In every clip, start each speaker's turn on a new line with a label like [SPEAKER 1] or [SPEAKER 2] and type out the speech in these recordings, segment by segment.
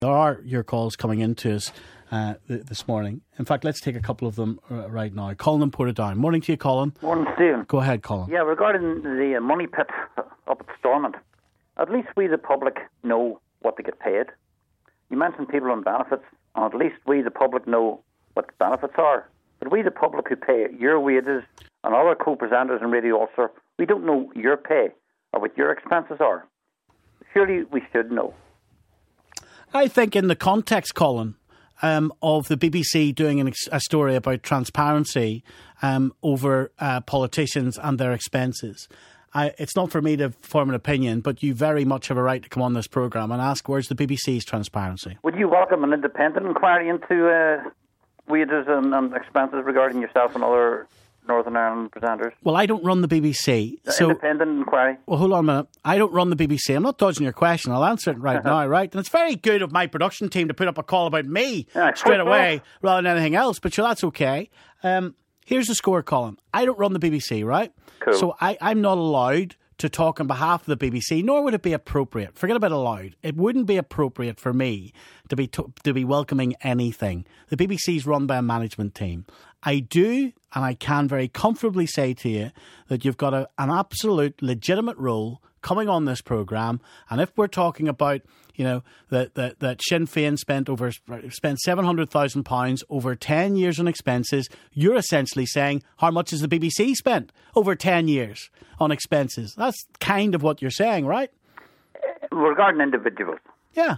[SPEAKER 1] There are your calls coming into us this morning. In fact, let's take a couple of them right now. Colin and Portadown. Morning to you, Colin.
[SPEAKER 2] Morning, Stephen.
[SPEAKER 1] Go ahead, Colin.
[SPEAKER 2] Yeah, regarding the money pit up at Stormont, at least we, the public, know what they get paid. You mentioned people on benefits, and at least we, the public, know what the benefits are. But we, the public, who pay your wages and other co-presenters and Radio Ulster, we don't know your pay or what your expenses are. Surely we should know.
[SPEAKER 1] I think in the context, Colin, of the BBC doing a story about transparency over politicians and their expenses, it's not for me to form an opinion, but you very much have a right to come on this programme and ask, where's the BBC's transparency?
[SPEAKER 2] Would you welcome an independent inquiry into wages and expenses regarding yourself and other Northern Ireland presenters?
[SPEAKER 1] Well, I don't run the BBC.
[SPEAKER 2] Independent inquiry?
[SPEAKER 1] Well, hold on a minute. I don't run the BBC. I'm not dodging your question. I'll answer it right now, right? And it's very good of my production team to put up a call about me straight away rather than anything else, but sure, that's okay. Here's the score, Colin. I don't run the BBC, right?
[SPEAKER 2] Cool.
[SPEAKER 1] So I'm not allowed to talk on behalf of the BBC, nor would it be appropriate. Forget about allowed. It wouldn't be appropriate for me to be welcoming anything. The BBC's run by a management team. I do, and I can very comfortably say to you that you've got an absolute legitimate role coming on this programme, and if we're talking about, you know, that Sinn Féin spent £700,000 over 10 years on expenses, you're essentially saying, how much has the BBC spent over 10 years on expenses? That's kind of what you're saying, right?
[SPEAKER 2] Regarding individuals.
[SPEAKER 1] Yeah.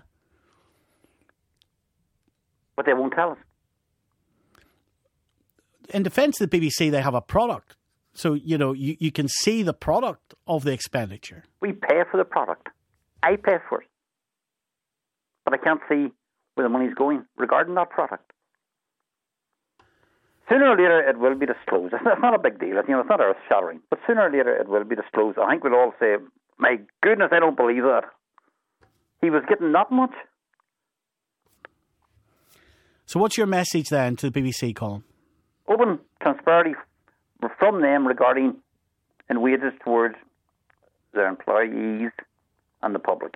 [SPEAKER 2] But they won't tell us.
[SPEAKER 1] In defence of the BBC, they have a product. So, you know, you can see the product of the expenditure.
[SPEAKER 2] We pay for the product. I pay for it. But I can't see where the money's going regarding that product. Sooner or later, it will be disclosed. It's not a big deal. You know, it's not earth-shattering. But sooner or later, it will be disclosed. I think we'll all say, my goodness, I don't believe that. He was getting that much.
[SPEAKER 1] So what's your message then to the BBC, Colin?
[SPEAKER 2] Open transparency from them regarding and wages towards their employees and the public.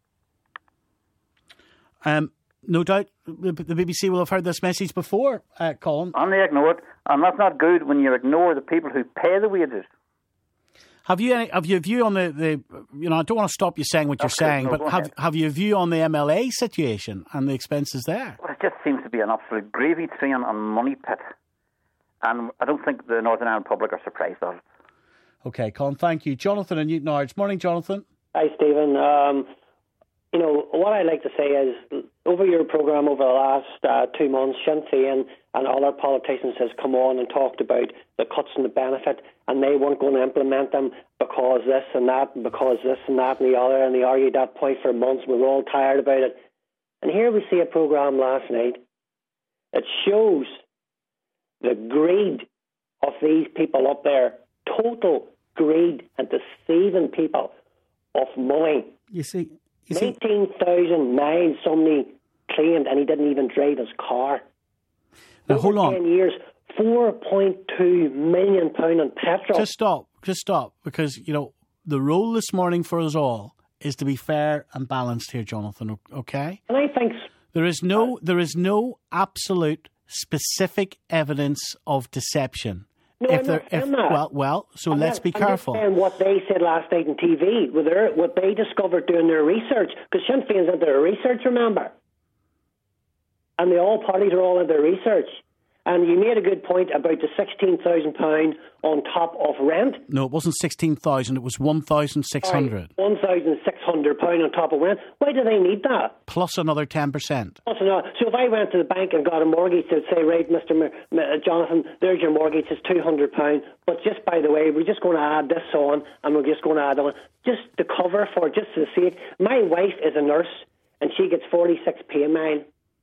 [SPEAKER 1] No doubt the BBC will have heard this message before, Colin.
[SPEAKER 2] And they ignore it. And that's not good when you ignore the people who pay the wages.
[SPEAKER 1] Have you a view on the you know, I don't want to stop you saying what you're saying, but have you a view on the MLA situation and the expenses there?
[SPEAKER 2] Well, it just seems to be an absolute gravy train on money pit. And I don't think the Northern Ireland public are surprised at it. OK,
[SPEAKER 1] Colin, thank you. Jonathan in Newton Ards. Morning, Jonathan.
[SPEAKER 3] Hi, Stephen. You know, what I like to say is, over your programme over the last 2 months, Sinn Féin and other politicians has come on and talked about the cuts in the benefit, and they weren't going to implement them because this and that, and because this and that and the other, and they argued that point for months. We were all tired about it. And here we see a programme last night. It shows the greed of these people up there, total greed and deceiving people of money.
[SPEAKER 1] You see
[SPEAKER 3] 19,000 miles somebody claimed, and he didn't even drive his car.
[SPEAKER 1] Now, hold on.
[SPEAKER 3] 10 years, £4.2 million in petrol.
[SPEAKER 1] Just stop, because, you know, the role this morning for us all is to be fair and balanced here, Jonathan, okay?
[SPEAKER 3] And I think
[SPEAKER 1] there is no absolute specific evidence of deception.
[SPEAKER 3] No, I'm not saying that.
[SPEAKER 1] Well, so let's be careful.
[SPEAKER 3] I'm just saying what they said last night on TV, what they discovered doing their research, because Sinn Féin's into their research, remember? And the all parties are all in their research. And you made a good point about the £16,000 on top of rent.
[SPEAKER 1] No, it wasn't 16,000, it was 1,600.
[SPEAKER 3] £1,600 on top of rent. Why do they need that?
[SPEAKER 1] Plus another 10%.
[SPEAKER 3] Plus another. So if I went to the bank and got a mortgage, they'd say, right, Mr. Jonathan, there's your mortgage, it's £200. But just by the way, we're just going to add this on, and we're just going to add on. Just to cover for, just to the sake. My wife is a nurse, and she gets 46p a mile.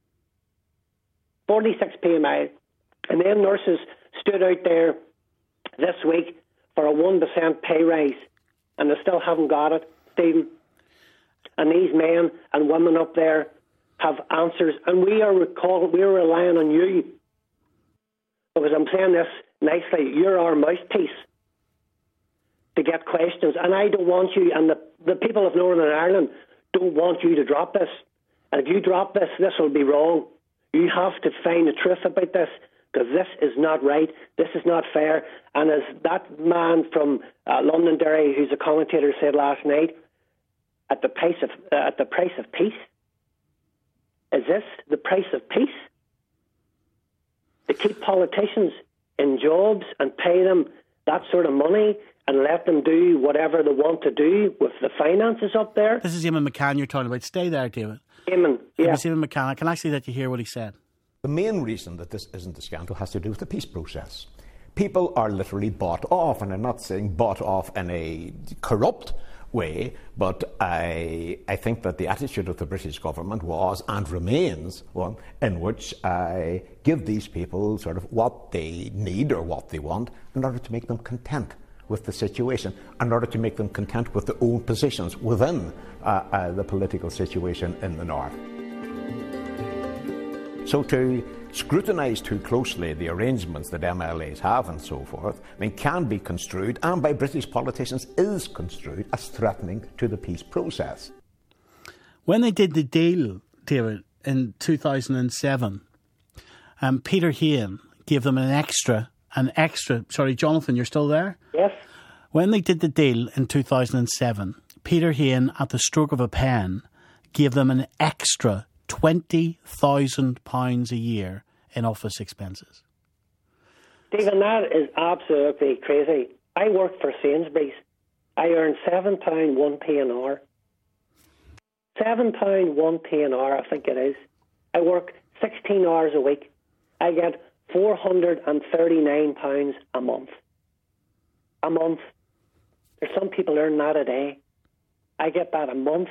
[SPEAKER 3] 46p a mile. And then nurses stood out there this week for a 1% pay rise, and they still haven't got it, Stephen. And these men and women up there have answers, and we are relying on you, because I'm saying this nicely, you're our mouthpiece to get questions, and I don't want you, and the people of Northern Ireland don't want you to drop this. And if you drop this, this will be wrong. You have to find the truth about this, because this is not right. This is not fair. And as that man from Londonderry, who's a commentator, said last night, at the price of peace. Is this the price of peace? To keep politicians in jobs and pay them that sort of money and let them do whatever they want to do with the finances up there?
[SPEAKER 1] This is Eamon McCann you're talking about. Stay there, David.
[SPEAKER 3] Eamon, yeah.
[SPEAKER 1] It was Eamon McCann. I can actually let you hear what he said.
[SPEAKER 4] The main reason that this isn't a scandal has to do with the peace process. People are literally bought off, and I'm not saying bought off in a corrupt way, but I think that the attitude of the British government was and remains one in which I give these people sort of what they need or what they want in order to make them content with the situation, in order to make them content with their own positions within the political situation in the north. So to scrutinise too closely the arrangements that MLAs have and so forth, can be construed, and by British politicians is construed, as threatening to the peace process.
[SPEAKER 1] When they did the deal, David, in 2007, Peter Hain gave them an extra. Sorry, Jonathan, you're still there?
[SPEAKER 3] Yes.
[SPEAKER 1] When they did the deal in 2007, Peter Hain, at the stroke of a pen, gave them an extra £20,000 a year in office expenses.
[SPEAKER 3] Stephen, that is absolutely crazy. I work for Sainsbury's. I earn £7 1p an hour. £7 1p an hour, I think it is. I work 16 hours a week. I get £439 a month. A month. There's some people earn that a day. I get that a month.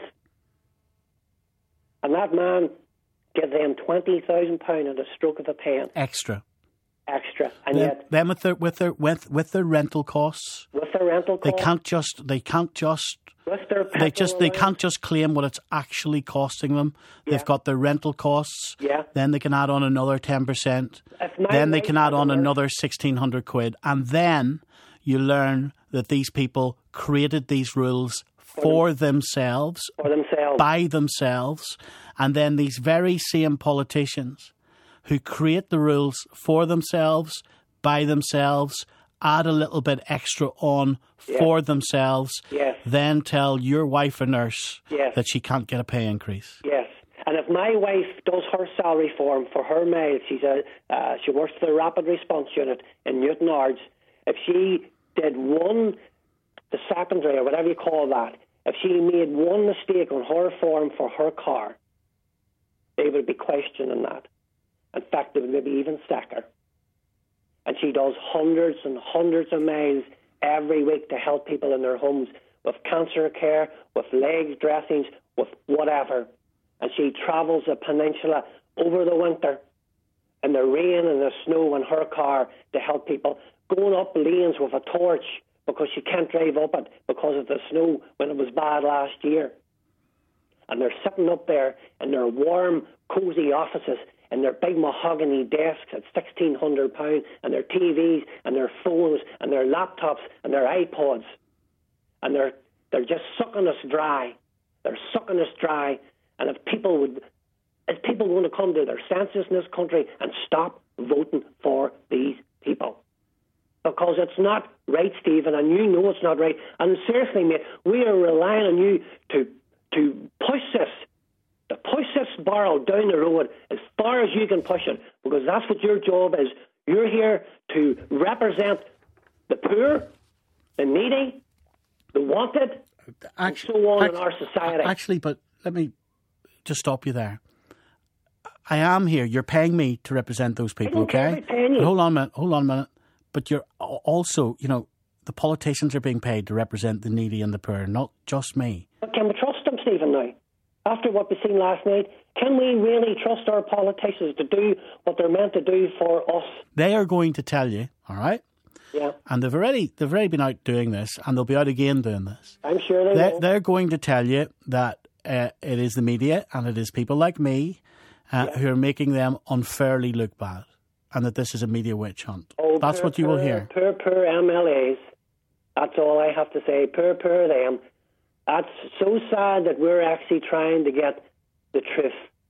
[SPEAKER 3] And that man gives them £20,000 at a stroke of a pen.
[SPEAKER 1] Extra.
[SPEAKER 3] And yet
[SPEAKER 1] them with their rental costs.
[SPEAKER 3] With their rental costs.
[SPEAKER 1] They can't just claim what it's actually costing them. Yeah. They've got their rental costs.
[SPEAKER 3] Yeah.
[SPEAKER 1] Then they can add on another 10%. Then they can add on another £1,600, and then you learn that these people created these rules for themselves, by themselves, and then these very same politicians who create the rules for themselves, by themselves, add a little bit extra on for themselves, then tell your wife, a nurse, that she can't get a pay increase.
[SPEAKER 3] Yes. And if my wife does her salary form for her mail, she works for the Rapid Response Unit in Newton Ards, if she did the secondary or whatever you call that, if she made one mistake on her form for her car, they would be questioning that. In fact, they would maybe even sack her. And she does hundreds and hundreds of miles every week to help people in their homes with cancer care, with leg dressings, with whatever. And she travels the peninsula over the winter in the rain and the snow in her car to help people, going up lanes with a torch because she can't drive up it because of the snow when it was bad last year. And they're sitting up there in their warm, cosy offices and their big mahogany desks at £1,600 and their TVs and their phones and their laptops and their iPods. And they're just sucking us dry. They're sucking us dry. And if people want to come to their senses in this country and stop voting for these people. Because it's not right, Stephen, and you know it's not right. And seriously, mate, we are relying on you to push this barrel down the road as far as you can push it, because that's what your job is. You're here to represent the poor, the needy, the wanted, and so on in our society.
[SPEAKER 1] Actually, but let me just stop you there. I am here. You're paying me to represent those people, okay? But hold on a minute. But you're also, the politicians are being paid to represent the needy and the poor, not just me.
[SPEAKER 3] But can we trust them, Stephen, now? After what we've seen last night, can we really trust our politicians to do what they're meant to do for us? They
[SPEAKER 1] are going to tell you, all right?
[SPEAKER 3] Yeah.
[SPEAKER 1] And they've already been out doing this, and they'll be out again doing this.
[SPEAKER 3] I'm sure they will.
[SPEAKER 1] They're going to tell you that it is the media and it is people like me who are making them unfairly look bad, and that this is a media witch hunt. That's what you will hear.
[SPEAKER 3] Poor MLAs. That's all I have to say. Poor them. That's so sad that we're actually trying to get the truth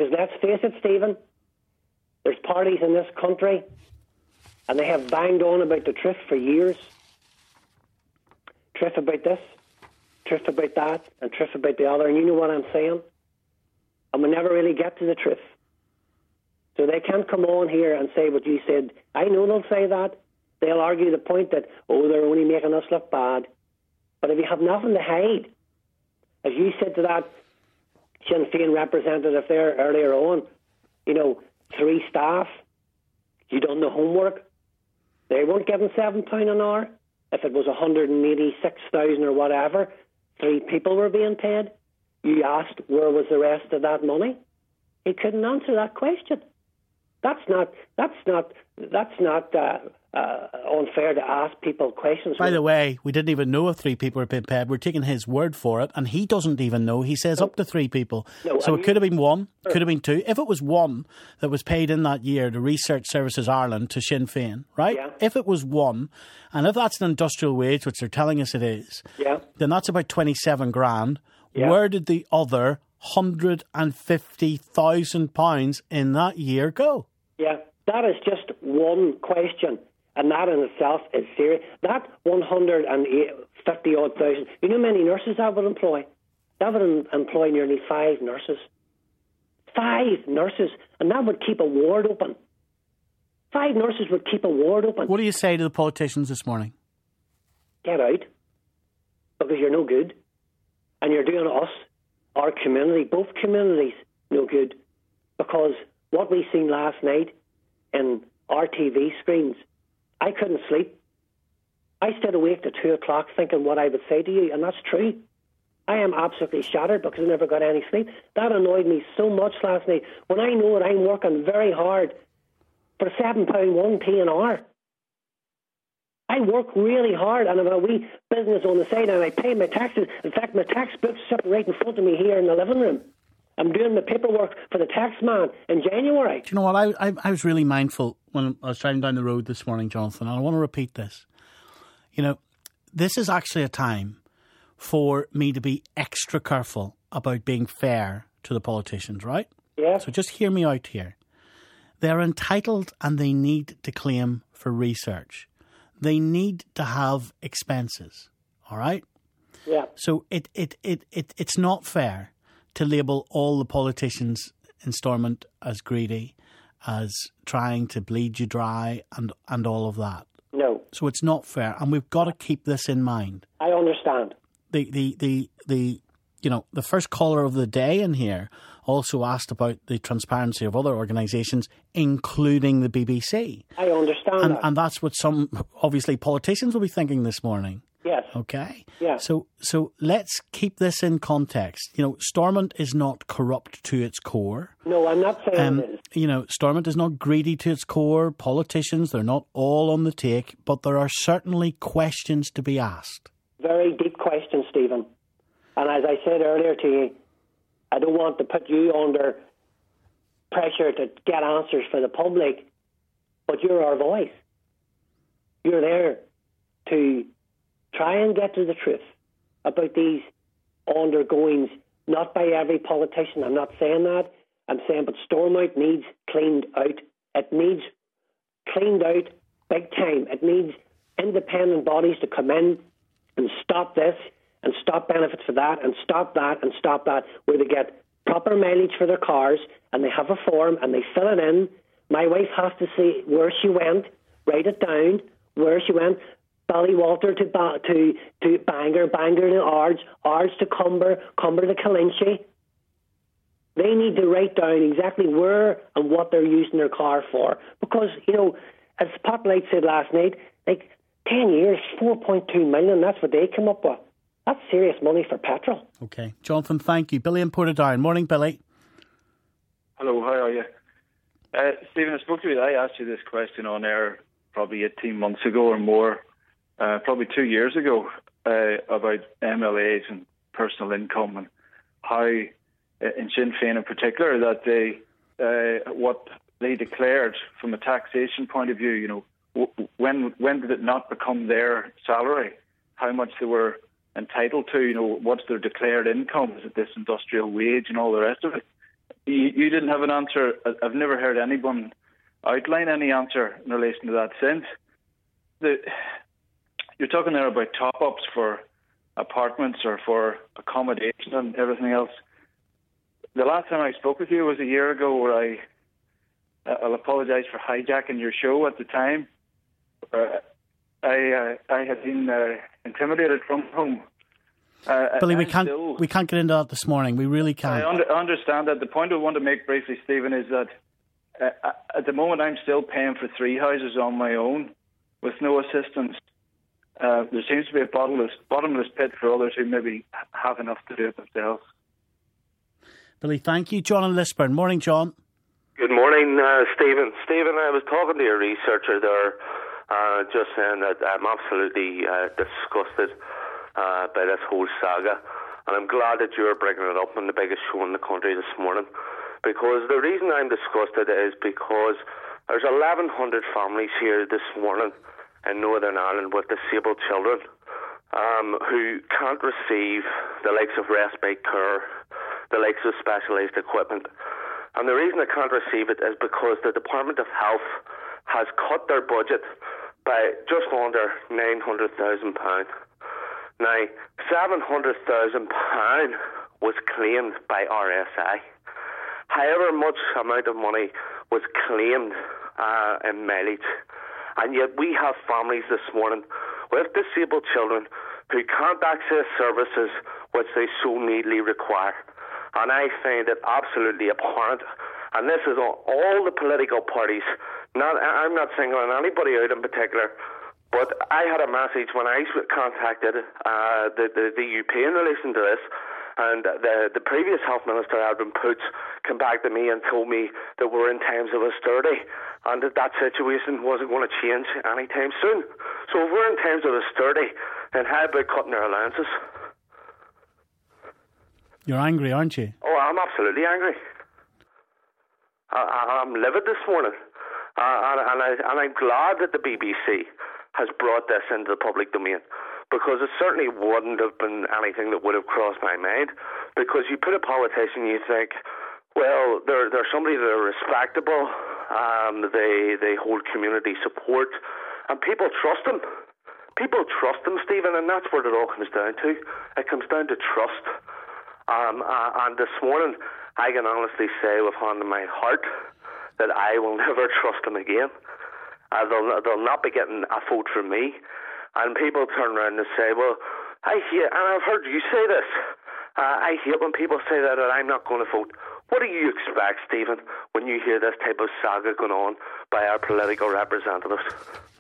[SPEAKER 3] Because let's face it, Stephen, there's parties in this country, and they have banged on about the truth for years. Truth about this, truth about that, and truth about the other. And you know what I'm saying? And we never really get to the truth. So they can't come on here and say what you said. I know they'll say that. They'll argue the point that, they're only making us look bad. But if you have nothing to hide, as you said to that Sinn Féin representative there earlier on, 3 staff, you done the homework. They weren't getting £7 an hour. If it was 186,000 or whatever, 3 people were being paid. You asked where was the rest of that money. He couldn't answer that question. That's not unfair to ask people questions.
[SPEAKER 1] By the way, we didn't even know if 3 people were being paid. We're taking his word for it, and he doesn't even know. He says up to 3 people. No, so it could have been 1, could have been 2. If it was 1 that was paid in that year to Research Services Ireland, to Sinn Féin, right? Yeah. If it was 1, and if that's an industrial wage, which they're telling us it is, then that's about 27 grand. Yeah. Where did the other £150,000 in that year go? Yeah,
[SPEAKER 3] that is just one question, and that in itself is serious. That 150-odd thousand, you know how many nurses that would employ? That would employ nearly 5 nurses. 5 nurses, and that would keep a ward open. 5 nurses would keep a ward open.
[SPEAKER 1] What do you say to the politicians this morning?
[SPEAKER 3] Get out, because you're no good, and you're doing us, our community, both communities, no good, because what we seen last night in our TV screens, I couldn't sleep. I stayed awake till 2 o'clock thinking what I would say to you, and that's true. I am absolutely shattered because I never got any sleep. That annoyed me so much last night when I know that I'm working very hard for £7.1p an hour. I work really hard and I have a wee business on the side and I pay my taxes. In fact, my tax book's sitting right in front of me here in the living room. I'm doing the paperwork for the tax man in January.
[SPEAKER 1] Do you know what? I was really mindful when I was driving down the road this morning, Jonathan, and I want to repeat this. This is actually a time for me to be extra careful about being fair to the politicians, right?
[SPEAKER 3] Yeah.
[SPEAKER 1] So just hear me out here. They're entitled and they need to claim for research. They need to have expenses, all right?
[SPEAKER 3] Yeah.
[SPEAKER 1] So it's not fair to label all the politicians in Stormont as greedy, as trying to bleed you dry and all of that.
[SPEAKER 3] No.
[SPEAKER 1] So it's not fair, and we've got to keep this in mind.
[SPEAKER 3] I understand.
[SPEAKER 1] The first caller of the day in here also asked about the transparency of other organisations, including the BBC.
[SPEAKER 3] I understand that.
[SPEAKER 1] And that's what some, obviously, politicians will be thinking this morning.
[SPEAKER 3] Yes.
[SPEAKER 1] Okay?
[SPEAKER 3] Yeah.
[SPEAKER 1] So let's keep this in context. Stormont is not corrupt to its core.
[SPEAKER 3] No, I'm not saying it is.
[SPEAKER 1] Stormont is not greedy to its core. Politicians, they're not all on the take, but there are certainly questions to be asked.
[SPEAKER 3] Very deep questions, Stephen. And as I said earlier to you, I don't want to put you under pressure to get answers for the public, but you're our voice. You're there to try and get to the truth about these undergoings, not by every politician. I'm not saying that. I'm saying, but Stormont needs cleaned out. It needs cleaned out big time. It needs independent bodies to come in and stop this and stop benefits for that and stop that and stop that, where they get proper mileage for their cars and they have a form and they fill it in. My wife has to see where she went, write it down, where she went. Ballywalter to Bangor, Bangor to Ards to Cumber, Cumber to Calinchi. They need to write down exactly where and what they're using their car for. Because, as Spotlight said last night, 10 years, 4.2 million, that's what they came up with. That's serious money for petrol.
[SPEAKER 1] Okay. Jonathan, thank you. Billy in Portadown. Morning, Billy.
[SPEAKER 5] Hello, how are you? Stephen, I spoke to you. I asked you this question on air probably 18 months ago or more, probably 2 years ago, about MLAs and personal income and how, in Sinn Féin in particular, that they what they declared from a taxation point of view, when did it not become their salary? How much they were entitled to, what's their declared income? Is it this industrial wage and all the rest of it? you didn't have an answer. I've never heard anyone outline any answer in relation to that since. You're talking there about top-ups for apartments or for accommodation and everything else. The last time I spoke with you was a year ago, where I'll apologise for hijacking your show at the time. I had been intimidated from home.
[SPEAKER 1] Billy, we can't get into that this morning. We really can't.
[SPEAKER 5] I understand that. The point I want to make briefly, Stephen, is that at the moment I'm still paying for 3 houses on my own with no assistance. There seems to be a bottomless pit for others who maybe have enough to do it themselves.
[SPEAKER 1] Billy, thank you. John and Lisburn. Morning, John.
[SPEAKER 6] Good morning, Stephen. Stephen, I was talking to your researcher there, just saying that I'm absolutely disgusted by this whole saga, and I'm glad that you're bringing it up on the biggest show in the country this morning, because the reason I'm disgusted is because there's 1,100 families here this morning in Northern Ireland with disabled children who can't receive the likes of respite care, the likes of specialised equipment. And the reason they can't receive it is because the Department of Health has cut their budget by just under £900,000. Now, £700,000 was claimed by RSI. However much amount of money was claimed in mileage. And yet we have families this morning with disabled children who can't access services which they so needly require. And I find it absolutely abhorrent. And this is on all the political parties. I'm not singling anybody out in particular, but I had a message when I contacted the UP in relation to this, and the previous Health Minister, Alvin Poots, came back to me and told me that we're in times of austerity and that situation wasn't going to change anytime soon. So if we're in times of austerity, then how about cutting our allowances?
[SPEAKER 1] You're angry, aren't you?
[SPEAKER 6] Oh, I'm absolutely angry. I'm livid this morning. And I'm glad that the BBC has brought this into the public domain, because it certainly wouldn't have been anything that would have crossed my mind. Because you put a politician, you think, well, they're somebody that are respectable, they hold community support, and people trust them. People trust them, Stephen, and that's what it all comes down to. It comes down to trust. And this morning, I can honestly say with hand in my heart that I will never trust them again. They'll not be getting a vote from me. And people turn around and say, well, I hate, and I've heard you say this, I hate when people say that I'm not going to vote. What do you expect, Stephen, when you hear this type of saga going on by our political representatives?